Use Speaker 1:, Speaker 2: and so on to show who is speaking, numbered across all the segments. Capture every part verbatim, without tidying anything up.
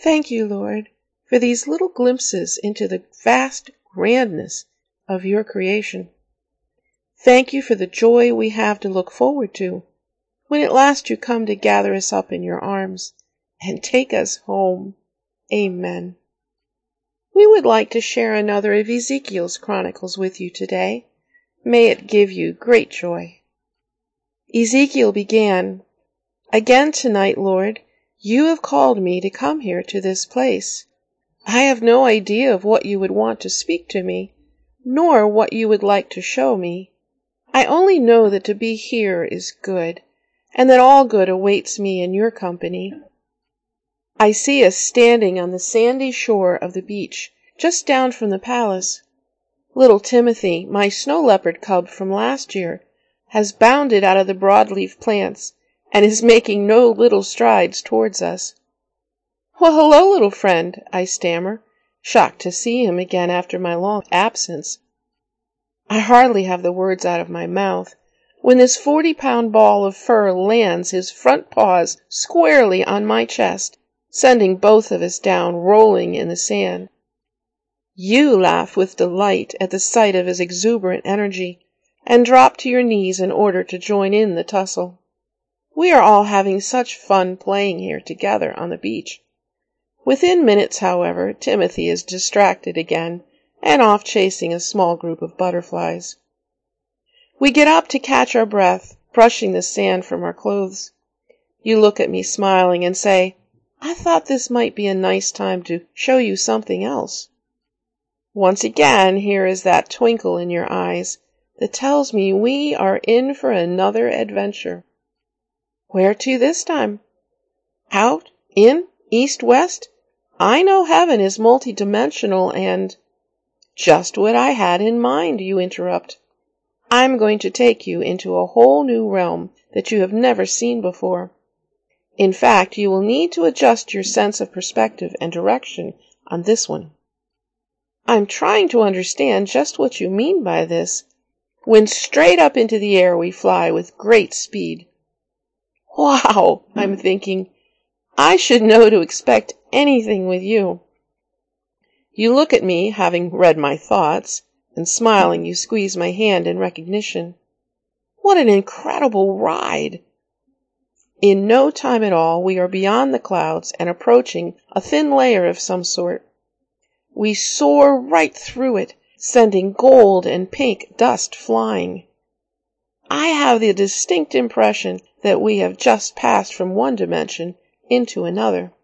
Speaker 1: Thank you, Lord, for these little glimpses into the vast grandness of your creation. Thank you for the joy we have to look forward to when at last you come to gather us up in your arms and take us home. Amen. We would like to share another of Ezekiel's chronicles with you today. May it give you great joy. Ezekiel began, "Again tonight, Lord, you have called me to come here to this place. I have no idea of what you would want to speak to me, nor what you would like to show me. I only know that to be here is good, and that all good awaits me in your company. I see us standing on the sandy shore of the beach, just down from the palace. Little Timothy, my snow leopard cub from last year, has bounded out of the broadleaf plants and is making no little strides towards us. Well, hello, little friend, I stammer, shocked to see him again after my long absence. I hardly have the words out of my mouth when this forty-pound ball of fur lands his front paws squarely on my chest, sending both of us down rolling in the sand. You laugh with delight at the sight of his exuberant energy and drop to your knees in order to join in the tussle. We are all having such fun playing here together on the beach. Within minutes, however, Timothy is distracted again and off chasing a small group of butterflies. We get up to catch our breath, brushing the sand from our clothes. You look at me smiling and say, "I thought this might be a nice time to show you something else." Once again, here is that twinkle in your eyes that tells me we are in for another adventure. Where to this time? Out, in, east, west? I know heaven is multidimensional and... Just what I had in mind, you interrupt. I'm going to take you into a whole new realm that you have never seen before. In fact, you will need to adjust your sense of perspective and direction on this one. I'm trying to understand just what you mean by this, when straight up into the air we fly with great speed. Wow, I'm thinking, I should know to expect anything with you. You look at me, having read my thoughts, and smiling you squeeze my hand in recognition. What an incredible ride! In no time at all, we are beyond the clouds and approaching a thin layer of some sort. We soar right through it, sending gold and pink dust flying. I have the distinct impression that we have just passed from one dimension into another.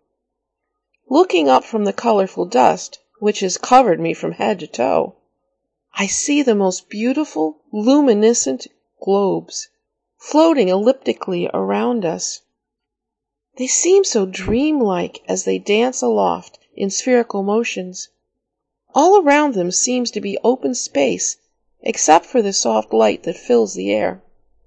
Speaker 1: Looking up from the colorful dust, which has covered me from head to toe, I see the most beautiful, luminescent globes floating elliptically around us. They seem so dreamlike as they dance aloft in spherical motions. All around them seems to be open space, except for the soft light that fills the air.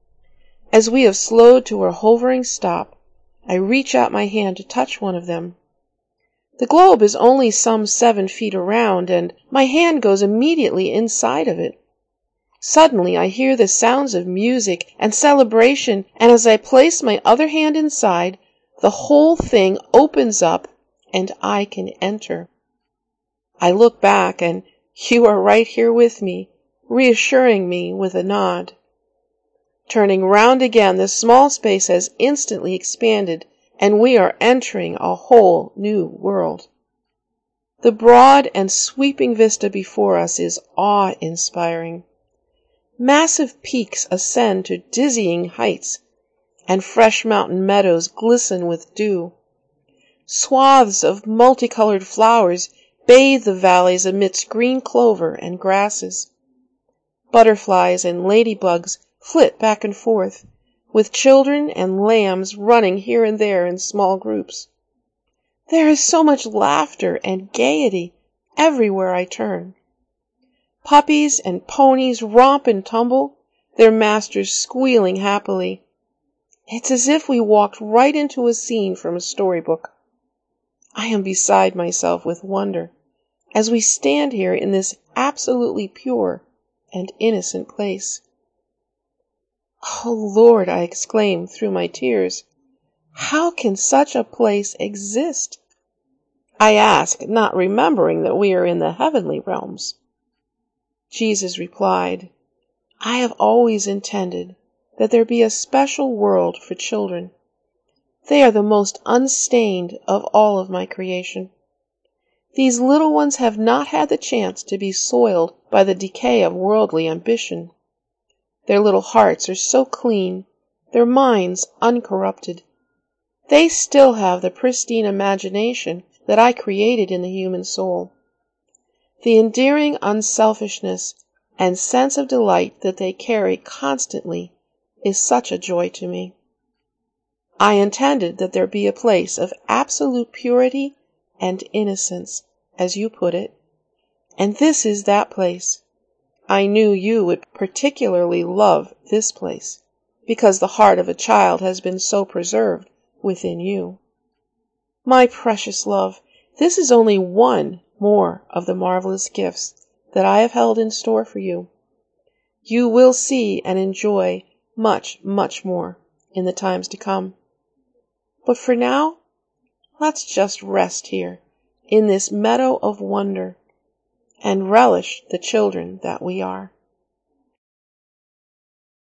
Speaker 1: As we have slowed to a hovering stop, I reach out my hand to touch one of them. The globe is only some seven feet around, and my hand goes immediately inside of it. Suddenly I hear the sounds of music and celebration, and as I place my other hand inside, the whole thing opens up and I can enter. I look back, and you are right here with me, reassuring me with a nod. Turning round again, the small space has instantly expanded, and we are entering a whole new world. The broad and sweeping vista before us is awe-inspiring. Massive peaks ascend to dizzying heights, and fresh mountain meadows glisten with dew. Swaths of multicolored flowers bathe the valleys amidst green clover and grasses. Butterflies and ladybugs flit back and forth, with children and lambs running here and there in small groups. There is so much laughter and gaiety everywhere I turn. Puppies and ponies romp and tumble, their masters squealing happily. It's as if we walked right into a scene from a storybook. I am beside myself with wonder as we stand here in this absolutely pure and innocent place. Oh, Lord, I exclaim through my tears, how can such a place exist? I ask, not remembering that we are in the heavenly realms." Jesus replied, "I have always intended that there be a special world for children. They are the most unstained of all of my creation. These little ones have not had the chance to be soiled by the decay of worldly ambition. Their little hearts are so clean, their minds uncorrupted. They still have the pristine imagination that I created in the human soul. The endearing unselfishness and sense of delight that they carry constantly is such a joy to me. I intended that there be a place of absolute purity and innocence, as you put it, and this is that place. I knew you would particularly love this place, because the heart of a child has been so preserved within you. My precious love, this is only one more of the marvelous gifts that I have held in store for you. You will see and enjoy much, much more in the times to come. But for now, let's just rest here in this meadow of wonder and relish the children that we are.